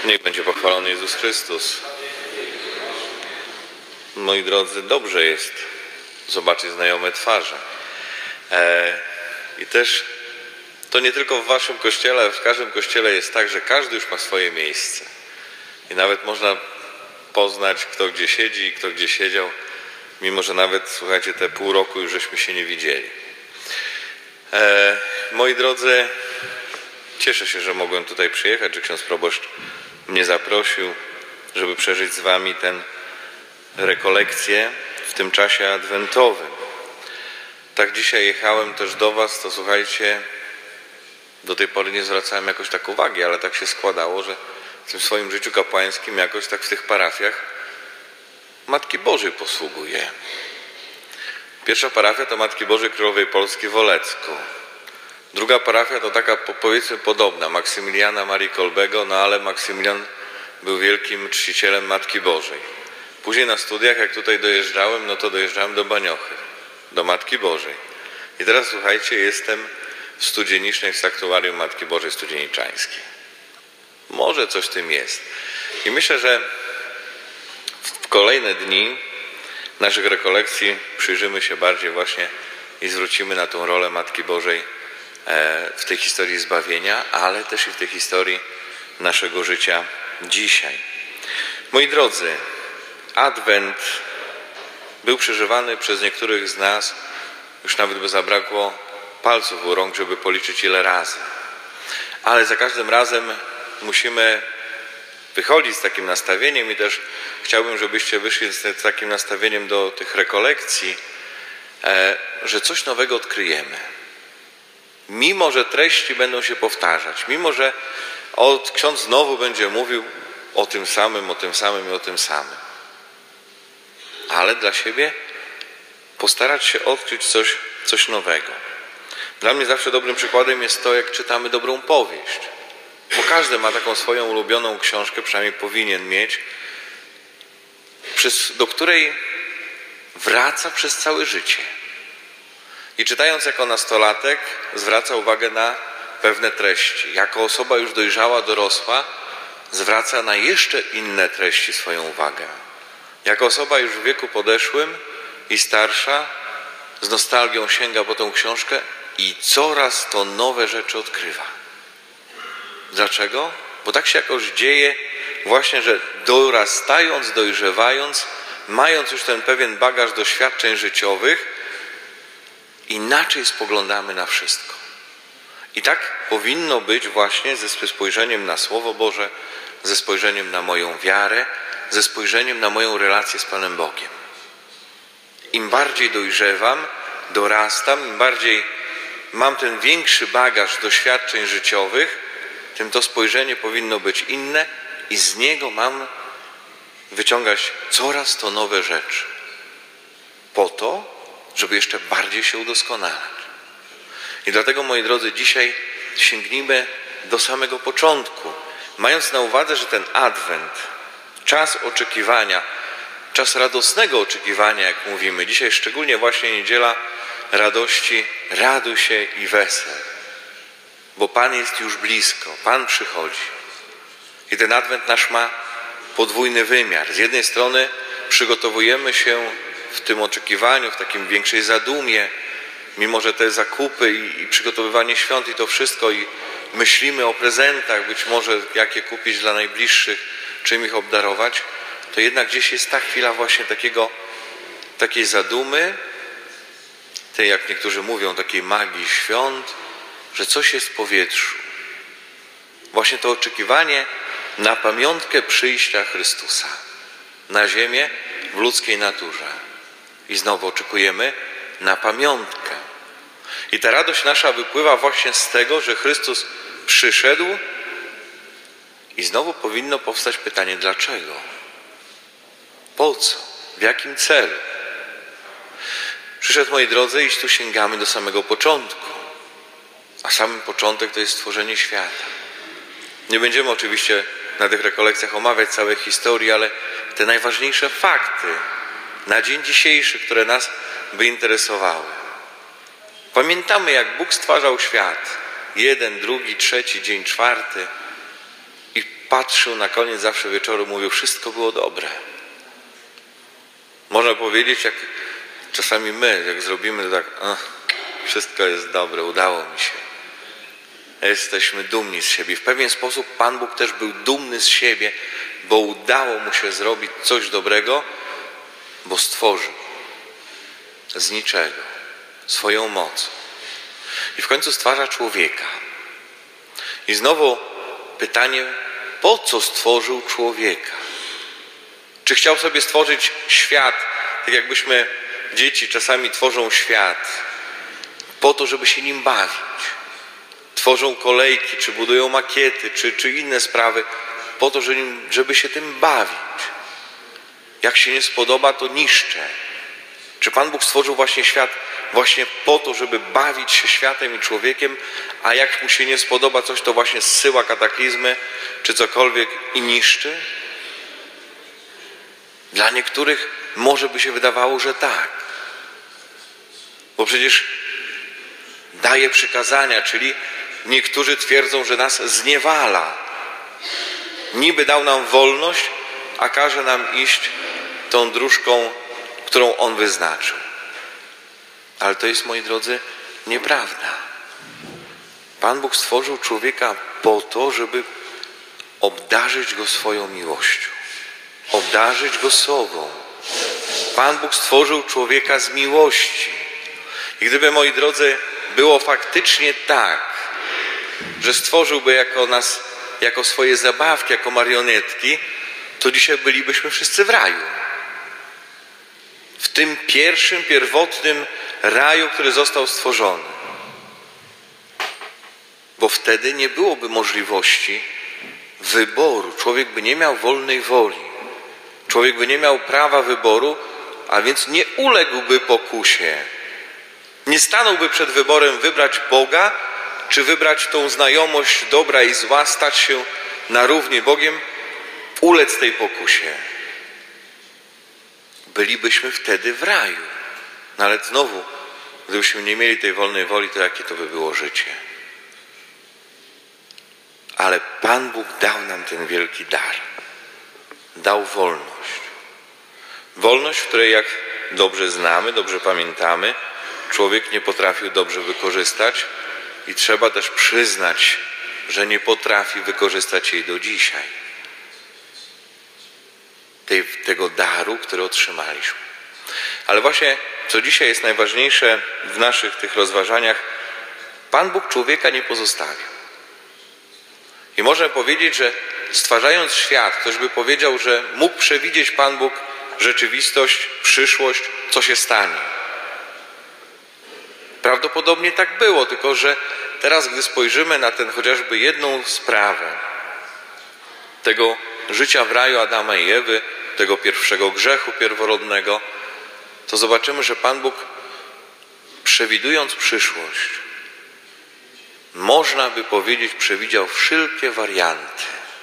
Niech będzie pochwalony Jezus Chrystus. Moi drodzy, dobrze jest zobaczyć znajome twarze. I też to nie tylko w waszym kościele, ale w każdym kościele jest tak, że każdy już ma swoje miejsce. I nawet można poznać, kto gdzie siedzi i kto gdzie siedział, mimo że nawet, słuchajcie, te pół roku już żeśmy się nie widzieli. Moi drodzy, cieszę się, że mogłem tutaj przyjechać, że ksiądz proboszcz mnie zaprosił, żeby przeżyć z wami tę rekolekcję w tym czasie adwentowym. Tak dzisiaj jechałem też do was, to słuchajcie, do tej pory nie zwracałem jakoś tak uwagi, ale tak się składało, że w tym swoim życiu kapłańskim jakoś tak w tych parafiach Matki Bożej posługuję. Pierwsza parafia to Matki Bożej Królowej Polski w Olecku. Druga parafia to taka, powiedzmy, podobna, Maksymiliana Marii Kolbego, no ale Maksymilian był wielkim czcicielem Matki Bożej. Później na studiach, jak tutaj dojeżdżałem, no to dojeżdżałem do Baniochy, do Matki Bożej. I teraz, słuchajcie, jestem w Studzienicznej, w Sanktuarium Matki Bożej Studzieniczańskiej. Może coś w tym jest. I myślę, że w kolejne dni naszych rekolekcji przyjrzymy się bardziej właśnie i zwrócimy na tą rolę Matki Bożej w tej historii zbawienia, ale też i w tej historii naszego życia dzisiaj. Moi drodzy, Adwent był przeżywany przez niektórych z nas, już nawet by zabrakło palców u rąk, żeby policzyć ile razy. Ale za każdym razem musimy wychodzić z takim nastawieniem i też chciałbym, żebyście wyszli z takim nastawieniem do tych rekolekcji, że coś nowego odkryjemy. Mimo że treści będą się powtarzać, mimo że ksiądz znowu będzie mówił o tym samym, o tym samym i o tym samym. Ale dla siebie postarać się odkryć coś nowego. Dla mnie zawsze dobrym przykładem jest to, jak czytamy dobrą powieść. Bo każdy ma taką swoją ulubioną książkę, przynajmniej powinien mieć, do której wraca przez całe życie. I czytając jako nastolatek zwraca uwagę na pewne treści. Jako osoba już dojrzała, dorosła zwraca na jeszcze inne treści swoją uwagę. Jako osoba już w wieku podeszłym i starsza z nostalgią sięga po tą książkę i coraz to nowe rzeczy odkrywa. Dlaczego? Bo tak się jakoś dzieje właśnie, że dorastając, dojrzewając, mając już ten pewien bagaż doświadczeń życiowych, inaczej spoglądamy na wszystko. I tak powinno być właśnie ze spojrzeniem na Słowo Boże, ze spojrzeniem na moją wiarę, ze spojrzeniem na moją relację z Panem Bogiem. Im bardziej dojrzewam, dorastam, im bardziej mam ten większy bagaż doświadczeń życiowych, tym to spojrzenie powinno być inne i z niego mam wyciągać coraz to nowe rzeczy. Po to, żeby jeszcze bardziej się udoskonalać. I dlatego, moi drodzy, dzisiaj sięgnijmy do samego początku, mając na uwadze, że ten Adwent, czas oczekiwania, czas radosnego oczekiwania, jak mówimy, dzisiaj szczególnie właśnie niedziela radości, raduj się i wesel, bo Pan jest już blisko, Pan przychodzi. I ten Adwent nasz ma podwójny wymiar. Z jednej strony przygotowujemy się w tym oczekiwaniu, w takim większej zadumie, mimo że te zakupy i przygotowywanie świąt i to wszystko i myślimy o prezentach, być może jakie kupić dla najbliższych, czym ich obdarować, to jednak gdzieś jest ta chwila właśnie takiej zadumy, tej, jak niektórzy mówią, takiej magii świąt, że coś jest w powietrzu. Właśnie to oczekiwanie na pamiątkę przyjścia Chrystusa na ziemię w ludzkiej naturze. I znowu oczekujemy na pamiątkę. I ta radość nasza wypływa właśnie z tego, że Chrystus przyszedł i znowu powinno powstać pytanie, dlaczego? Po co? W jakim celu? Przyszedł, moi drodzy, i tu sięgamy do samego początku. A sam początek to jest stworzenie świata. Nie będziemy oczywiście na tych rekolekcjach omawiać całej historii, ale te najważniejsze fakty na dzień dzisiejszy, które nas by interesowały. Pamiętamy, jak Bóg stwarzał świat. 1, 2, 3, dzień 4. I patrzył na koniec zawsze wieczoru, mówił, wszystko było dobre. Można powiedzieć, jak czasami my, jak zrobimy to tak, wszystko jest dobre, udało mi się. Jesteśmy dumni z siebie. W pewien sposób Pan Bóg też był dumny z siebie, bo udało mu się zrobić coś dobrego, bo stworzył z niczego swoją moc. I w końcu stwarza człowieka. I znowu pytanie, po co stworzył człowieka? Czy chciał sobie stworzyć świat, tak jakbyśmy, dzieci czasami tworzą świat, po to, żeby się nim bawić. Tworzą kolejki, czy budują makiety, czy inne sprawy, po to, żeby się tym bawić. Jak się nie spodoba, to niszczę. Czy Pan Bóg stworzył właśnie świat właśnie po to, żeby bawić się światem i człowiekiem, a jak mu się nie spodoba coś, to właśnie zsyła kataklizmy, czy cokolwiek i niszczy? Dla niektórych może by się wydawało, że tak. Bo przecież daje przykazania, czyli niektórzy twierdzą, że nas zniewala. Niby dał nam wolność, a każe nam iść tą dróżką, którą On wyznaczył. Ale to jest, moi drodzy, nieprawda. Pan Bóg stworzył człowieka po to, żeby obdarzyć go swoją miłością. Obdarzyć go sobą. Pan Bóg stworzył człowieka z miłości. I gdyby, moi drodzy, było faktycznie tak, że stworzyłby nas jako swoje zabawki, jako marionetki, to dzisiaj bylibyśmy wszyscy w raju. W tym pierwszym, pierwotnym raju, który został stworzony. Bo wtedy nie byłoby możliwości wyboru. Człowiek by nie miał wolnej woli. Człowiek by nie miał prawa wyboru, a więc nie uległby pokusie. Nie stanąłby przed wyborem wybrać Boga, czy wybrać tą znajomość dobra i zła, stać się na równi Bogiem, ulec tej pokusie. Bylibyśmy wtedy w raju. No ale znowu, gdybyśmy nie mieli tej wolnej woli, to jakie to by było życie? Ale Pan Bóg dał nam ten wielki dar. Dał wolność. Wolność, w której, jak dobrze znamy, dobrze pamiętamy, człowiek nie potrafił dobrze wykorzystać i trzeba też przyznać, że nie potrafi wykorzystać jej do dzisiaj. Tego daru, który otrzymaliśmy. Ale właśnie, co dzisiaj jest najważniejsze w naszych tych rozważaniach, Pan Bóg człowieka nie pozostawił. I można powiedzieć, że stwarzając świat, ktoś by powiedział, że mógł przewidzieć Pan Bóg rzeczywistość, przyszłość, co się stanie. Prawdopodobnie tak było, tylko że teraz, gdy spojrzymy na ten chociażby jedną sprawę tego życia w raju Adama i Ewy, tego pierwszego grzechu pierworodnego, to zobaczymy, że Pan Bóg, przewidując przyszłość, można by powiedzieć, przewidział wszelkie warianty,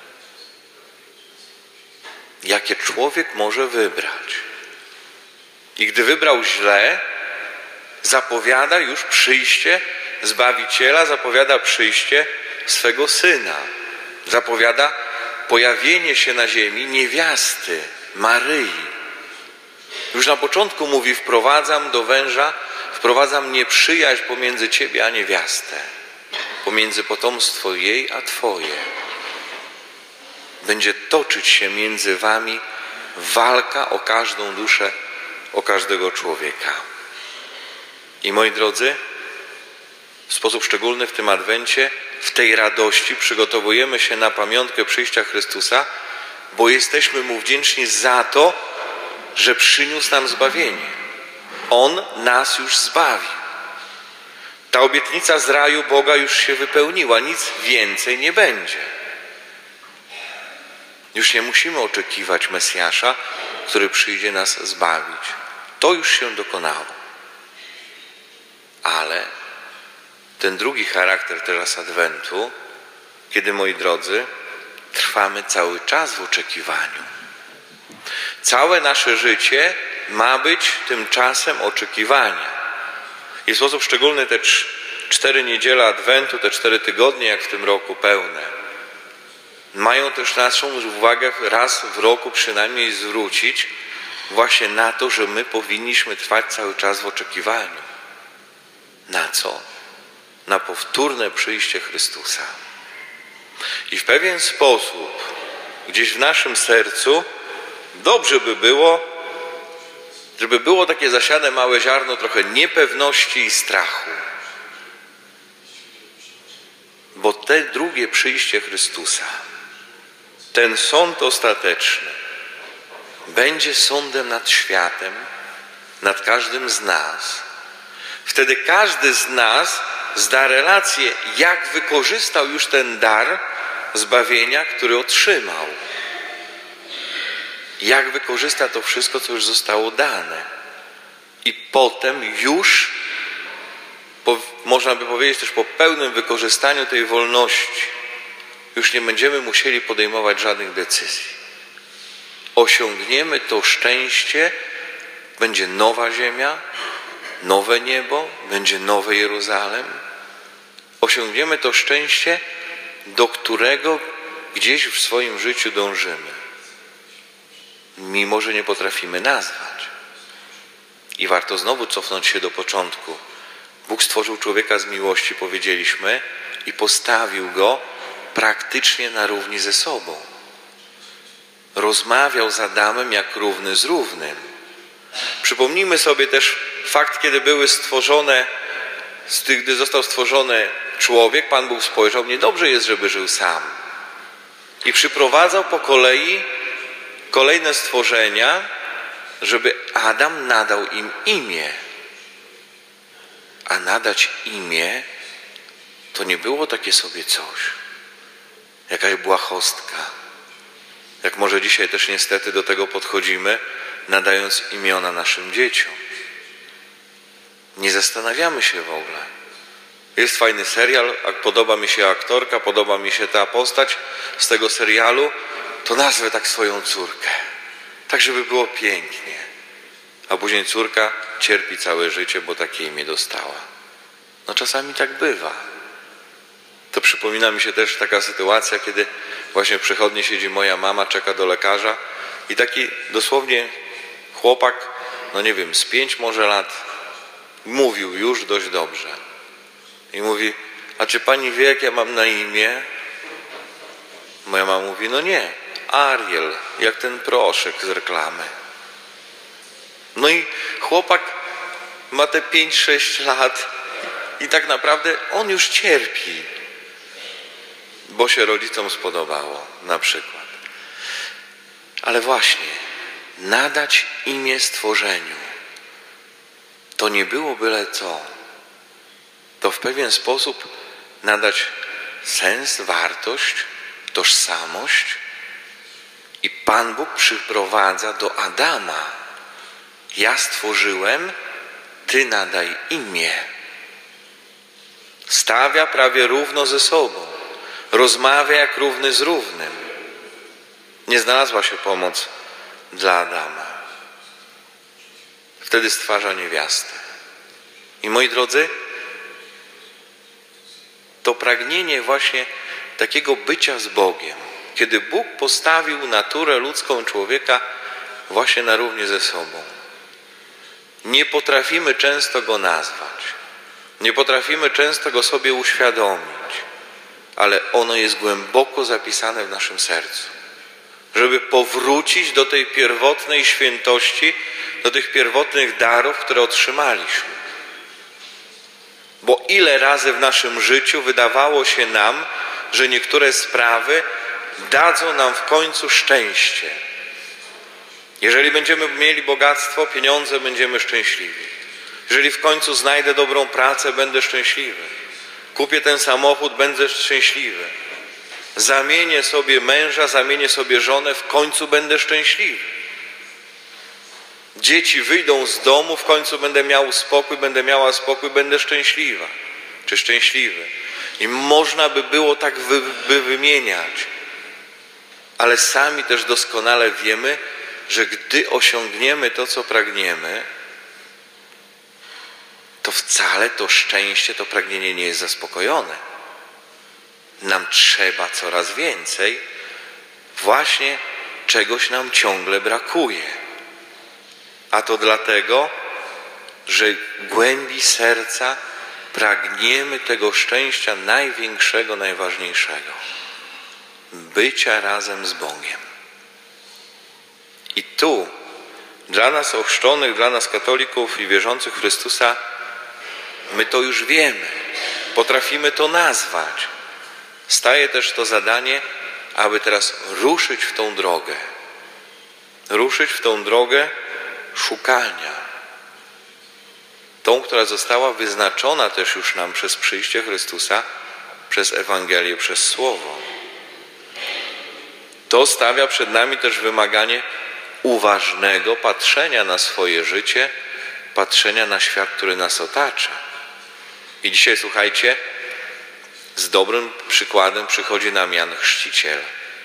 jakie człowiek może wybrać. I gdy wybrał źle, zapowiada już przyjście Zbawiciela, zapowiada przyjście swego Syna. Zapowiada pojawienie się na ziemi niewiasty, Maryi. Już na początku mówi, wprowadzam do węża, wprowadzam nieprzyjaźń pomiędzy ciebie a niewiastę, pomiędzy potomstwo jej a twoje. Będzie toczyć się między wami walka o każdą duszę, o każdego człowieka. I moi drodzy, w sposób szczególny w tym Adwencie, w tej radości przygotowujemy się na pamiątkę przyjścia Chrystusa, bo jesteśmy Mu wdzięczni za to, że przyniósł nam zbawienie. On nas już zbawił. Ta obietnica z raju Boga już się wypełniła, nic więcej nie będzie. Już nie musimy oczekiwać Mesjasza, który przyjdzie nas zbawić. To już się dokonało. Ale ten drugi charakter teraz Adwentu, kiedy, moi drodzy, trwamy cały czas w oczekiwaniu. Całe nasze życie ma być tym czasem oczekiwania. I w sposób szczególny te 4 niedziele Adwentu, te 4 tygodnie, jak w tym roku, pełne. mają też naszą uwagę raz w roku przynajmniej zwrócić właśnie na to, że my powinniśmy trwać cały czas w oczekiwaniu. Na co? Na powtórne przyjście Chrystusa. I w pewien sposób gdzieś w naszym sercu dobrze by było, żeby było takie zasiane małe ziarno trochę niepewności i strachu. Bo te drugie przyjście Chrystusa, ten sąd ostateczny, będzie sądem nad światem, nad każdym z nas. Wtedy każdy z nas zda relację, jak wykorzystał już ten dar zbawienia, który otrzymał. Jak wykorzysta to wszystko, co już zostało dane. I potem już, można by powiedzieć też po pełnym wykorzystaniu tej wolności, już nie będziemy musieli podejmować żadnych decyzji. Osiągniemy to szczęście, będzie nowa ziemia, nowe niebo, będzie nowe Jeruzalem. Osiągniemy to szczęście, do którego gdzieś w swoim życiu dążymy. Mimo że nie potrafimy nazwać. I warto znowu cofnąć się do początku. Bóg stworzył człowieka z miłości, powiedzieliśmy, i postawił go praktycznie na równi ze sobą. Rozmawiał z Adamem jak równy z równym. Przypomnijmy sobie też fakt, kiedy były stworzone, gdy został stworzony człowiek, Pan Bóg spojrzał, niedobrze jest, żeby żył sam. I przyprowadzał po kolei kolejne stworzenia, żeby Adam nadał im imię. A nadać imię to nie było takie sobie coś. Jakaś błahostka. Jak może dzisiaj też niestety do tego podchodzimy, nadając imiona naszym dzieciom. Nie zastanawiamy się w ogóle. Jest fajny serial, podoba mi się aktorka, podoba mi się ta postać z tego serialu, to nazwę tak swoją córkę. Tak, żeby było pięknie. A później córka cierpi całe życie, bo takie imię dostała. No czasami tak bywa. To przypomina mi się też taka sytuacja, kiedy właśnie w przychodni siedzi moja mama, czeka do lekarza i taki dosłownie chłopak, no nie wiem, z 5 może lat, mówił już dość dobrze. I mówi, a czy pani wie, jak ja mam na imię? Moja mama mówi, no nie, Ariel, jak ten proszek z reklamy. No i chłopak ma te 5-6 lat i tak naprawdę on już cierpi, bo się rodzicom spodobało na przykład. Ale właśnie, nadać imię stworzeniu to nie było byle co. To w pewien sposób nadać sens, wartość, tożsamość i Pan Bóg przyprowadza do Adama. Ja stworzyłem, ty nadaj imię. Stawia prawie równo ze sobą. Rozmawia jak równy z równym. Nie znalazła się pomoc dla Adama. Wtedy stwarza niewiastę. I moi drodzy, to pragnienie właśnie takiego bycia z Bogiem, kiedy Bóg postawił naturę ludzką człowieka właśnie na równi ze sobą. Nie potrafimy często go nazwać. Nie potrafimy często go sobie uświadomić, ale ono jest głęboko zapisane w naszym sercu. Żeby powrócić do tej pierwotnej świętości, do tych pierwotnych darów, które otrzymaliśmy. Bo ile razy w naszym życiu wydawało się nam, że niektóre sprawy dadzą nam w końcu szczęście. Jeżeli będziemy mieli bogactwo, pieniądze, będziemy szczęśliwi. Jeżeli w końcu znajdę dobrą pracę, będę szczęśliwy. Kupię ten samochód, będę szczęśliwy. Zamienię sobie męża, zamienię sobie żonę, w końcu będę szczęśliwy. Dzieci wyjdą z domu, w końcu będę miał spokój, będę miała spokój, będę szczęśliwa czy szczęśliwy. I można by było tak wymieniać. Ale sami też doskonale wiemy, że gdy osiągniemy to, co pragniemy, to wcale to szczęście, to pragnienie nie jest zaspokojone. Nam trzeba coraz więcej, właśnie czegoś nam ciągle brakuje. A to dlatego, że w głębi serca pragniemy tego szczęścia największego, najważniejszego. Bycia razem z Bogiem. I tu dla nas ochrzczonych, dla nas katolików i wierzących w Chrystusa, my to już wiemy, potrafimy to nazwać. Staje też to zadanie, aby teraz ruszyć w tą drogę. Ruszyć w tą drogę szukania. Tą, która została wyznaczona też już nam przez przyjście Chrystusa, przez Ewangelię, przez Słowo. To stawia przed nami też wymaganie uważnego patrzenia na swoje życie, patrzenia na świat, który nas otacza. I dzisiaj, słuchajcie, z dobrym przykładem przychodzi nam Jan Chrzciciel.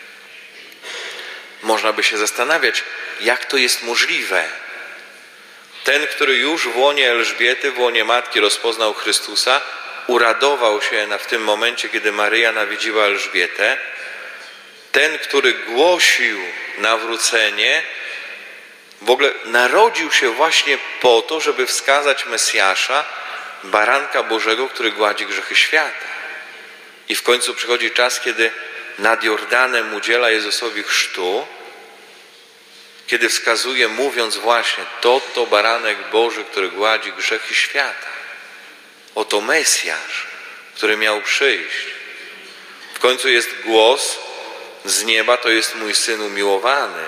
Można by się zastanawiać, jak to jest możliwe. Ten, który już w łonie Elżbiety, w łonie matki rozpoznał Chrystusa, uradował się w tym momencie, kiedy Maryja nawiedziła Elżbietę. Ten, który głosił nawrócenie, w ogóle narodził się właśnie po to, żeby wskazać Mesjasza, Baranka Bożego, który gładzi grzechy świata. I w końcu przychodzi czas, kiedy nad Jordanem udziela Jezusowi chrztu, kiedy wskazuje, mówiąc właśnie, to Baranek Boży, który gładzi grzechy świata. Oto Mesjasz, który miał przyjść. W końcu jest głos z nieba, to jest mój Syn umiłowany.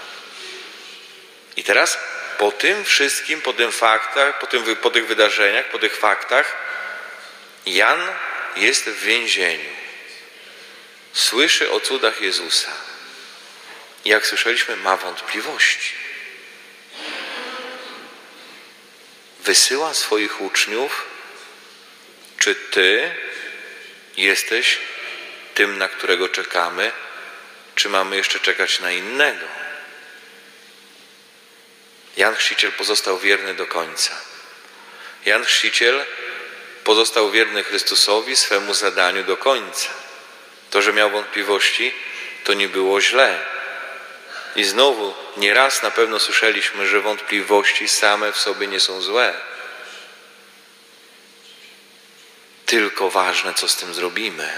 I teraz po tym wszystkim, po tych faktach, po tych wydarzeniach, po tych faktach, Jan jest w więzieniu. Słyszy o cudach Jezusa. I jak słyszeliśmy, ma wątpliwości. Wysyła swoich uczniów, czy ty jesteś tym, na którego czekamy, czy mamy jeszcze czekać na innego? Jan Chrzciciel pozostał wierny do końca. Jan Chrzciciel pozostał wierny Chrystusowi, swemu zadaniu do końca. To, że miał wątpliwości, to nie było źle. I znowu nieraz na pewno słyszeliśmy, że wątpliwości same w sobie nie są złe. Tylko ważne, co z tym zrobimy.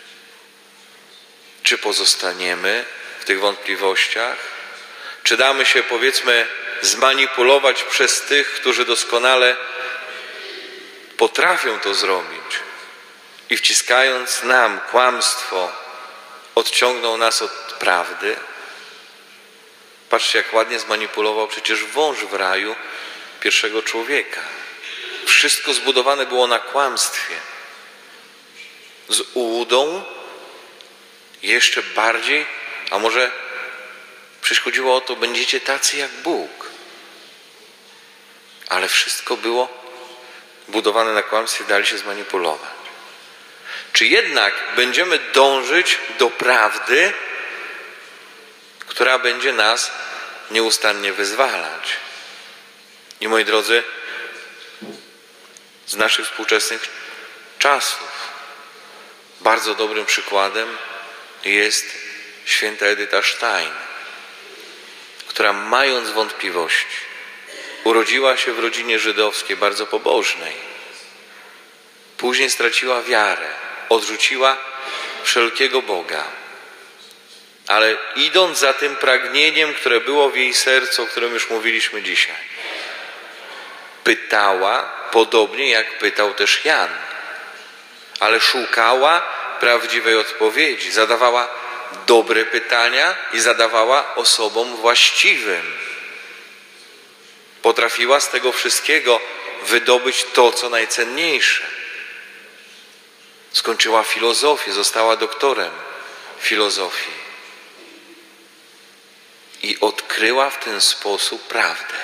Czy pozostaniemy w tych wątpliwościach? Czy damy się, powiedzmy, zmanipulować przez tych, którzy doskonale potrafią to zrobić i wciskając nam kłamstwo, odciągną nas od prawdy? Patrzcie, jak ładnie zmanipulował przecież wąż w raju pierwszego człowieka. Wszystko zbudowane było na kłamstwie. Z ułudą jeszcze bardziej, a może przeszkodziło o to, będziecie tacy jak Bóg. Ale wszystko było budowane na kłamstwie, dali się zmanipulować. Czy jednak będziemy dążyć do prawdy, która będzie nas nieustannie wyzwalać? I moi drodzy, z naszych współczesnych czasów bardzo dobrym przykładem jest święta Edyta Stein, która mając wątpliwości, urodziła się w rodzinie żydowskiej, bardzo pobożnej. Później straciła wiarę, odrzuciła wszelkiego Boga. Ale idąc za tym pragnieniem, które było w jej sercu, o którym już mówiliśmy dzisiaj, pytała, podobnie jak pytał też Jan, ale szukała prawdziwej odpowiedzi, zadawała dobre pytania i zadawała osobom właściwym. Potrafiła z tego wszystkiego wydobyć to, co najcenniejsze. Skończyła filozofię, została doktorem filozofii. I odkryła w ten sposób prawdę.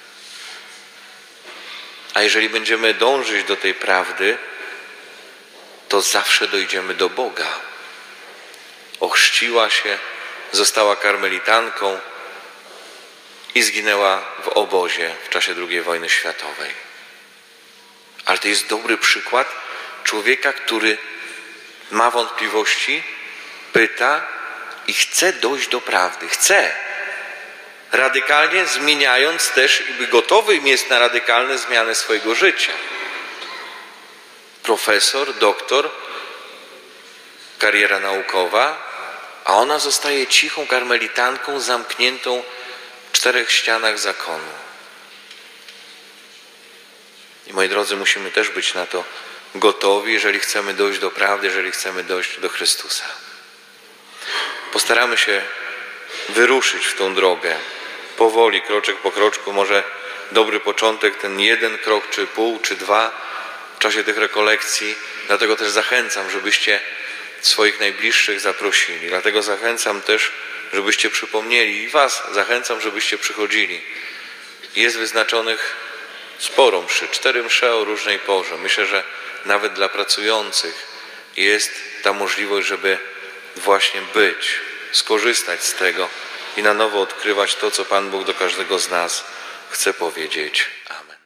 A jeżeli będziemy dążyć do tej prawdy, to zawsze dojdziemy do Boga. Ochrzciła się, została karmelitanką i zginęła w obozie w czasie II wojny światowej. Ale to jest dobry przykład człowieka, który ma wątpliwości, pyta i chce dojść do prawdy. Chce. Radykalnie zmieniając też i gotowym jest na radykalne zmiany swojego życia. Profesor, doktor, kariera naukowa, a ona zostaje cichą karmelitanką zamkniętą w 4 ścianach zakonu. I moi drodzy, musimy też być na to gotowi, jeżeli chcemy dojść do prawdy, jeżeli chcemy dojść do Chrystusa. Postaramy się wyruszyć w tą drogę. Powoli, kroczek po kroczku, może dobry początek, ten 1 krok, czy pół, czy 2 w czasie tych rekolekcji. Dlatego też zachęcam, żebyście swoich najbliższych zaprosili. Dlatego zachęcam też, żebyście przypomnieli i was zachęcam, żebyście przychodzili. Jest wyznaczonych sporo mszy, 4 msze o różnej porze. Myślę, że nawet dla pracujących jest ta możliwość, żeby właśnie być, skorzystać z tego i na nowo odkrywać to, co Pan Bóg do każdego z nas chce powiedzieć. Amen.